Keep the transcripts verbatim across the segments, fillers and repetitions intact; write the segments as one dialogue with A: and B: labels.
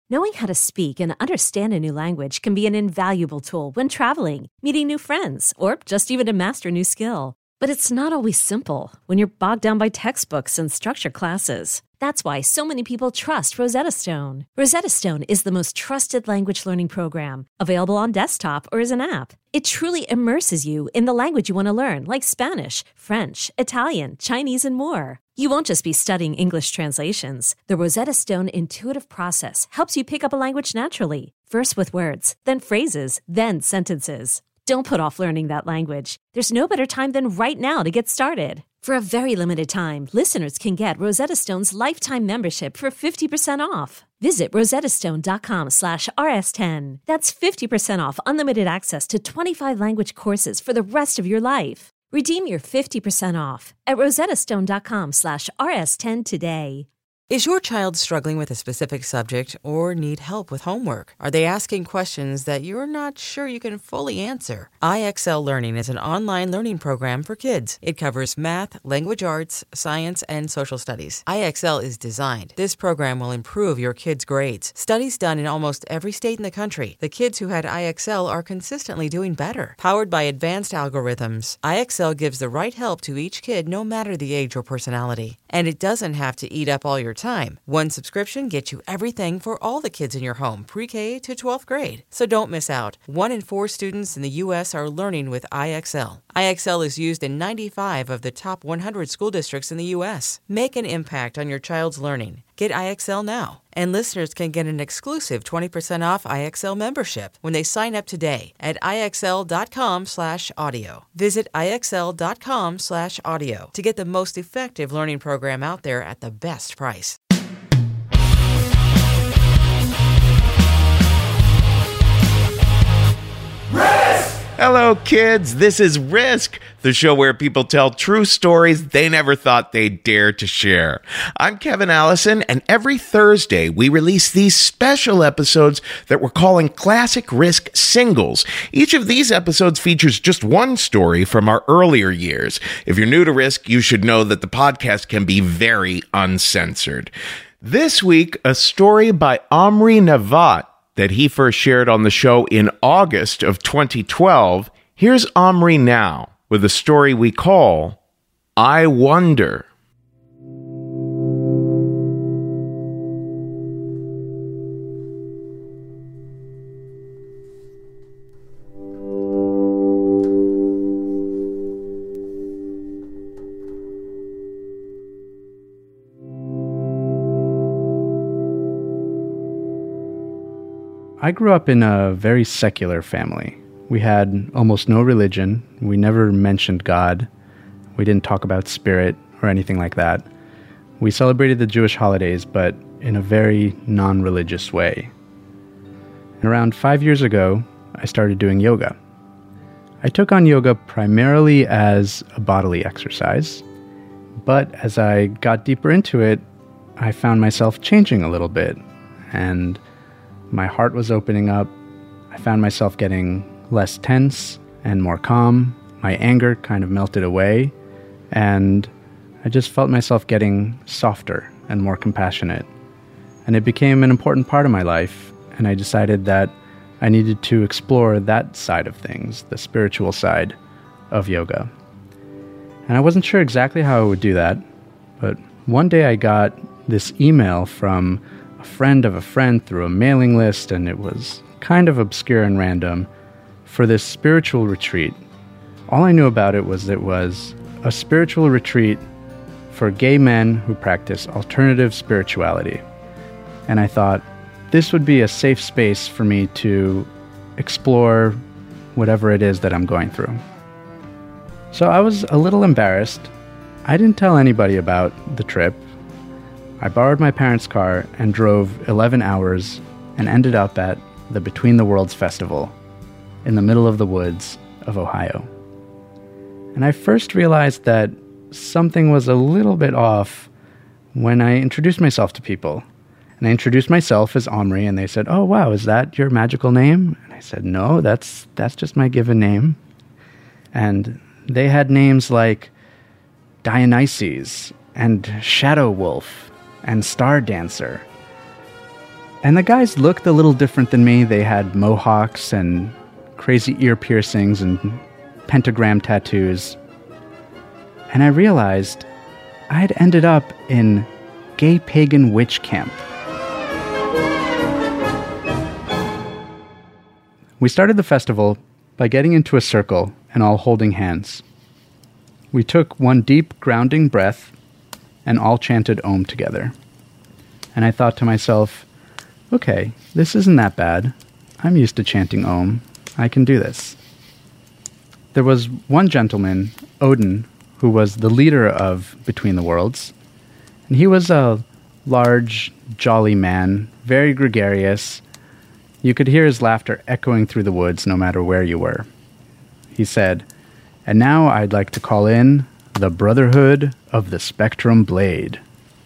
A: Knowing how to speak and understand a new language can be an invaluable tool when traveling, meeting new friends, or just even to master a new skill. But it's not always simple when you're bogged down by textbooks and structured classes. That's why so many people trust Rosetta Stone. Rosetta Stone is the most trusted language learning program, available on desktop or as an app. It truly immerses you in the language you want to learn, like Spanish, French, Italian, Chinese, and more. You won't just be studying English translations. The Rosetta Stone intuitive process helps you pick up a language naturally, first with words, then phrases, then sentences. Don't put off learning that language. There's no better time than right now to get started. For a very limited time, listeners can get Rosetta Stone's lifetime membership for fifty percent off. Visit rosettastone.com slash rs10. That's fifty percent off unlimited access to twenty-five language courses for the rest of your life. Redeem your fifty percent off at rosettastone.com slash rs10 today.
B: Is your child struggling with a specific subject or need help with homework? Are they asking questions that you're not sure you can fully answer? I X L Learning is an online learning program for kids. It covers math, language arts, science, and social studies. I X L is designed. This program will improve your kids' grades. Studies done in almost every state in the country. The kids who had I X L are consistently doing better. Powered by advanced algorithms, I X L gives the right help to each kid no matter the age or personality. And it doesn't have to eat up all your time. One subscription gets you everything for all the kids in your home, pre-K to twelfth grade. So don't miss out. One in four students in the U S are learning with I X L. I X L is used in ninety-five of the top one hundred school districts in the U S. Make an impact on your child's learning. Get I X L now. And listeners can get an exclusive twenty percent off I X L membership when they sign up today at IXL.com slash audio. Visit IXL.com slash audio to get the most effective learning program out there at the best price.
C: Hello, kids. This is Risk, the show where people tell true stories they never thought they'd dare to share. I'm Kevin Allison, and every Thursday we release these special episodes that we're calling Classic Risk Singles. Each of these episodes features just one story from our earlier years. If you're new to Risk, you should know that the podcast can be very uncensored. This week, a story by Omri Navat that he first shared on the show in August of twenty twelve. Here's Omri now with a story we call I Wonder.
D: I grew up in a very secular family. We had almost no religion. We never mentioned God. We didn't talk about spirit or anything like that. We celebrated the Jewish holidays, but in a very non-religious way. And around five years ago, I started doing yoga. I took on yoga primarily as a bodily exercise, but as I got deeper into it, I found myself changing a little bit, and my heart was opening up. I found myself getting less tense and more calm. My anger kind of melted away, and I just felt myself getting softer and more compassionate. And it became an important part of my life, and I decided that I needed to explore that side of things, the spiritual side of yoga. And I wasn't sure exactly how I would do that, but one day I got this email from a friend of a friend through a mailing list, and it was kind of obscure and random, for this spiritual retreat. All I knew about it was it was a spiritual retreat for gay men who practice alternative spirituality. And I thought, this would be a safe space for me to explore whatever it is that I'm going through. So I was a little embarrassed. I didn't tell anybody about the trip. I borrowed my parents' car and drove eleven hours and ended up at the Between the Worlds Festival in the middle of the woods of Ohio. And I first realized that something was a little bit off when I introduced myself to people. And I introduced myself as Omri, and they said, "Oh, wow, is that your magical name?" And I said, "No, that's that's just my given name." And they had names like Dionysus and Shadow Wolf and Star Dancer. And the guys looked a little different than me. They had mohawks and crazy ear piercings and pentagram tattoos. And I realized I had ended up in gay pagan witch camp. We started the festival by getting into a circle and all holding hands. We took one deep, grounding breath and all chanted Om together. And I thought to myself, okay, this isn't that bad. I'm used to chanting Om. I can do this. There was one gentleman, Odin, who was the leader of Between the Worlds. And he was a large, jolly man, very gregarious. You could hear his laughter echoing through the woods no matter where you were. He said, "And now I'd like to call in the Brotherhood of the Spectrum Blade."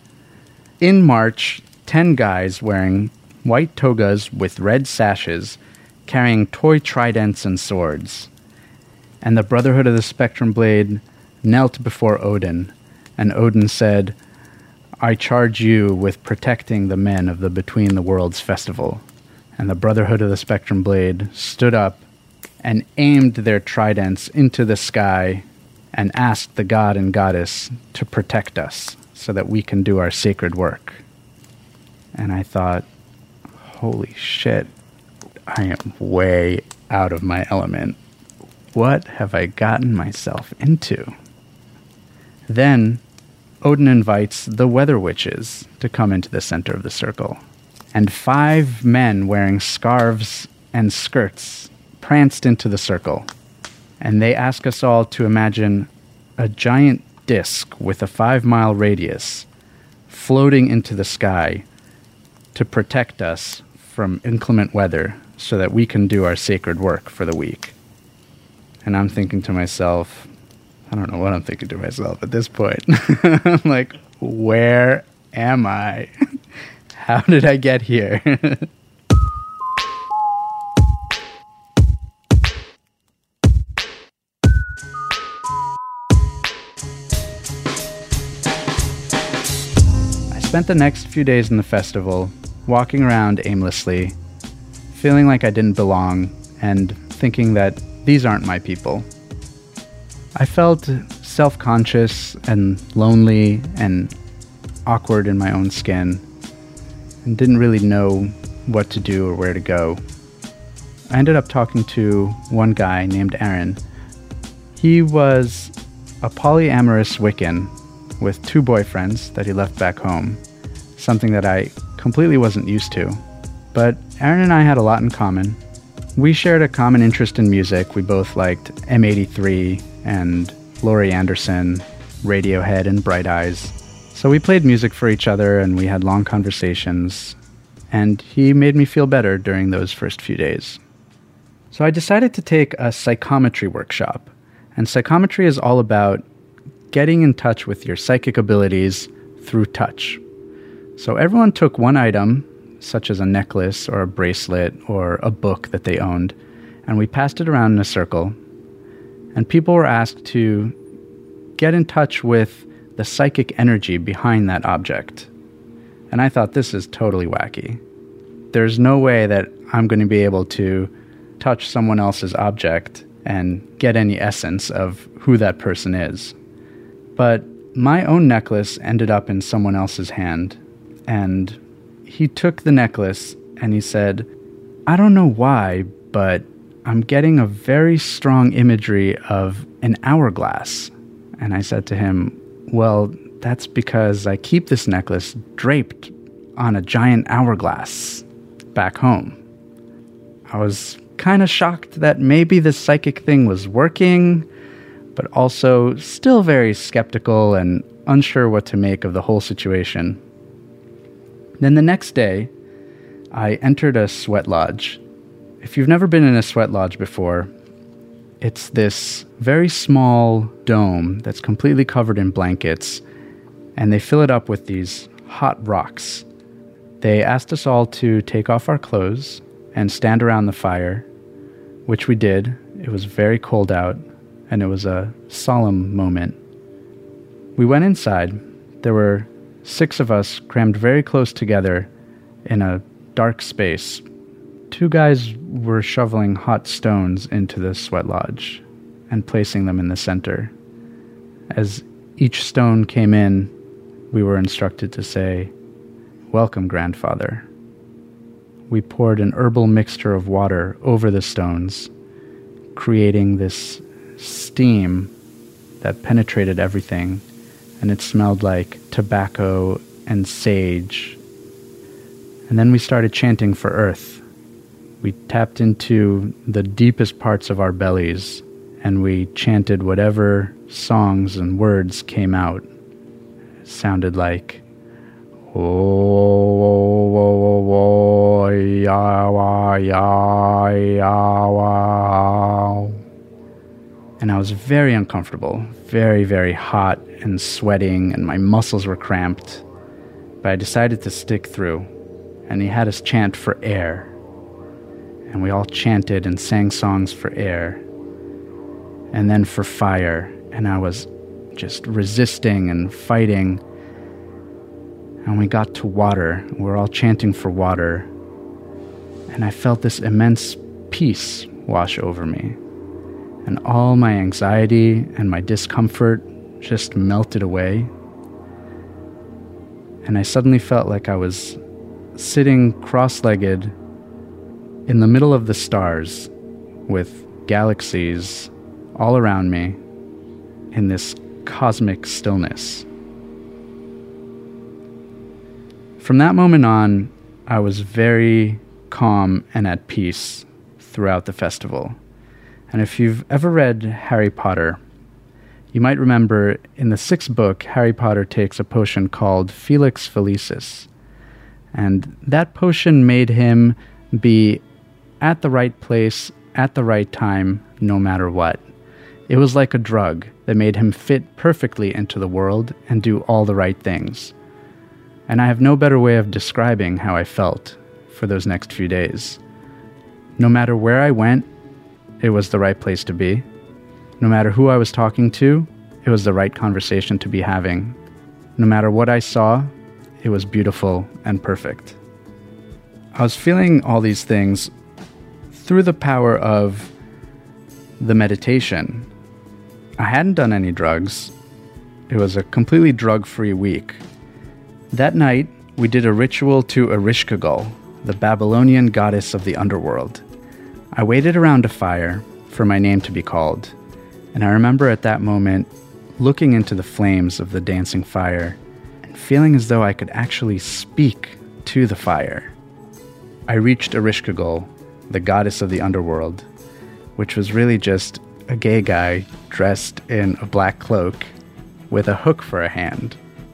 D: In March, ten guys wearing white togas with red sashes, carrying toy tridents and swords. And the Brotherhood of the Spectrum Blade knelt before Odin, and Odin said, "I charge you with protecting the men of the Between the Worlds festival." And the Brotherhood of the Spectrum Blade stood up and aimed their tridents into the sky and asked the god and goddess to protect us so that we can do our sacred work. And I thought, holy shit, I am way out of my element. What have I gotten myself into? Then Odin invites the weather witches to come into the center of the circle. And five men wearing scarves and skirts pranced into the circle. And they ask us all to imagine a giant disc with a five-mile radius floating into the sky to protect us from inclement weather so that we can do our sacred work for the week. And I'm thinking to myself, I don't know what I'm thinking to myself at this point. I'm like, where am I? How did I get here? I spent the next few days in the festival walking around aimlessly, feeling like I didn't belong, and thinking that these aren't my people. I felt self-conscious and lonely and awkward in my own skin, and didn't really know what to do or where to go. I ended up talking to one guy named Aaron. He was a polyamorous Wiccan with two boyfriends that he left back home, something that I completely wasn't used to. But Aaron and I had a lot in common. We shared a common interest in music. We both liked M eighty-three and Laurie Anderson, Radiohead, and Bright Eyes. So we played music for each other, and we had long conversations, and he made me feel better during those first few days. So I decided to take a psychometry workshop, and psychometry is all about getting in touch with your psychic abilities through touch. So everyone took one item, such as a necklace or a bracelet or a book that they owned, and we passed it around in a circle, and people were asked to get in touch with the psychic energy behind that object. And I thought, this is totally wacky. There's no way that I'm going to be able to touch someone else's object and get any essence of who that person is. But my own necklace ended up in someone else's hand, and he took the necklace and he said, "I don't know why, but I'm getting a very strong imagery of an hourglass." And I said to him, "Well, that's because I keep this necklace draped on a giant hourglass back home." I was kind of shocked that maybe this psychic thing was working, but also still very skeptical and unsure what to make of the whole situation. Then the next day, I entered a sweat lodge. If you've never been in a sweat lodge before, it's this very small dome that's completely covered in blankets, and they fill it up with these hot rocks. They asked us all to take off our clothes and stand around the fire, which we did. It was very cold out, and it was a solemn moment. We went inside. There were six of us crammed very close together in a dark space, two guys were shoveling hot stones into the sweat lodge and placing them in the center. As each stone came in, we were instructed to say, "Welcome, grandfather." We poured an herbal mixture of water over the stones, creating this steam that penetrated everything, and it smelled like tobacco and sage. And then we started chanting for Earth. We tapped into the deepest parts of our bellies, and we chanted whatever songs and words came out. It sounded like, oh, oh, oh, oh, ya, wa, ya, ya, wa. And I was very uncomfortable, very, very hot and sweating, and my muscles were cramped. But I decided to stick through, and he had us chant for air. And we all chanted and sang songs for air, and then for fire. And I was just resisting and fighting. And we got to water. We were all chanting for water. And I felt this immense peace wash over me. And all my anxiety and my discomfort just melted away. And I suddenly felt like I was sitting cross-legged in the middle of the stars with galaxies all around me in this cosmic stillness. From that moment on, I was very calm and at peace throughout the festival. And if you've ever read Harry Potter, you might remember in the sixth book, Harry Potter takes a potion called Felix Felicis. And that potion made him be at the right place, at the right time, no matter what. It was like a drug that made him fit perfectly into the world and do all the right things. And I have no better way of describing how I felt for those next few days. No matter where I went, it was the right place to be. No matter who I was talking to, it was the right conversation to be having. No matter what I saw, it was beautiful and perfect. I was feeling all these things through the power of the meditation. I hadn't done any drugs. It was a completely drug-free week. That night, we did a ritual to Ereshkigal, the Babylonian goddess of the underworld. I waited around a fire for my name to be called, and I remember at that moment looking into the flames of the dancing fire and feeling as though I could actually speak to the fire. I reached Ereshkigal, the goddess of the underworld, which was really just a gay guy dressed in a black cloak with a hook for a hand.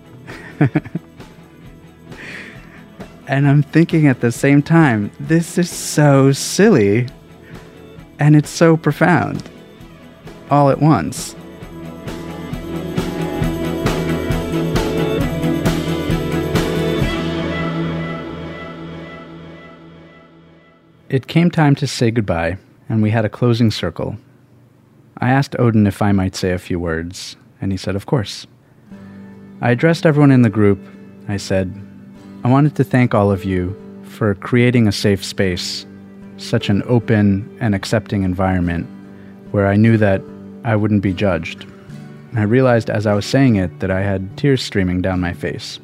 D: And I'm thinking at the same time, this is so silly, and it's so profound, all at once. It came time to say goodbye, and we had a closing circle. I asked Odin if I might say a few words, and he said, of course. I addressed everyone in the group. I said, I wanted to thank all of you for creating a safe space, such an open and accepting environment where I knew that I wouldn't be judged. And I realized as I was saying it that I had tears streaming down my face.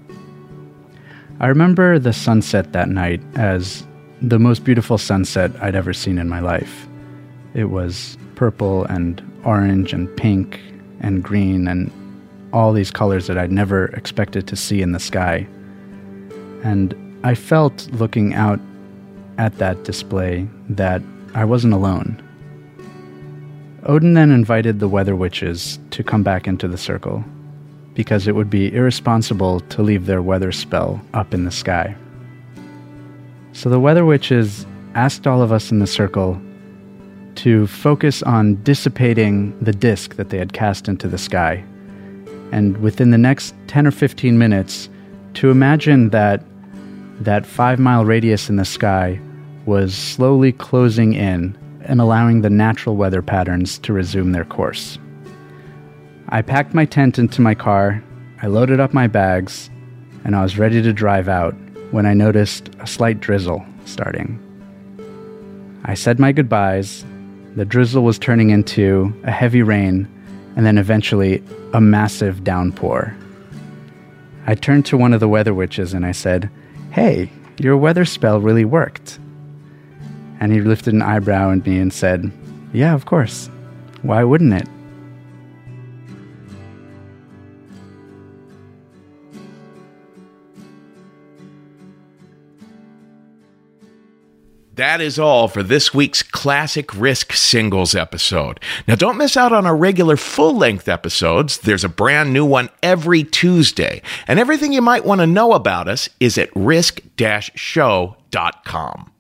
D: I remember the sunset that night as the most beautiful sunset I'd ever seen in my life. It was purple and orange and pink and green and all these colors that I'd never expected to see in the sky. And I felt, looking out at that display, that I wasn't alone. Odin then invited the weather witches to come back into the circle, because it would be irresponsible to leave their weather spell up in the sky. So the weather witches asked all of us in the circle to focus on dissipating the disk that they had cast into the sky, and within the next ten or fifteen minutes, to imagine that that five-mile radius in the sky was slowly closing in and allowing the natural weather patterns to resume their course. I packed my tent into my car, I loaded up my bags, and I was ready to drive out when I noticed a slight drizzle starting. I said my goodbyes. The drizzle was turning into a heavy rain and then eventually a massive downpour. I turned to one of the weather witches and I said, "Hey, your weather spell really worked." And he lifted an eyebrow at me and said, "Yeah, of course. Why wouldn't it?"
C: That is all for this week's Classic Risk Singles episode. Now, don't miss out on our regular full-length episodes. There's a brand new one every Tuesday. And everything you might want to know about us is at risk dash show dot com.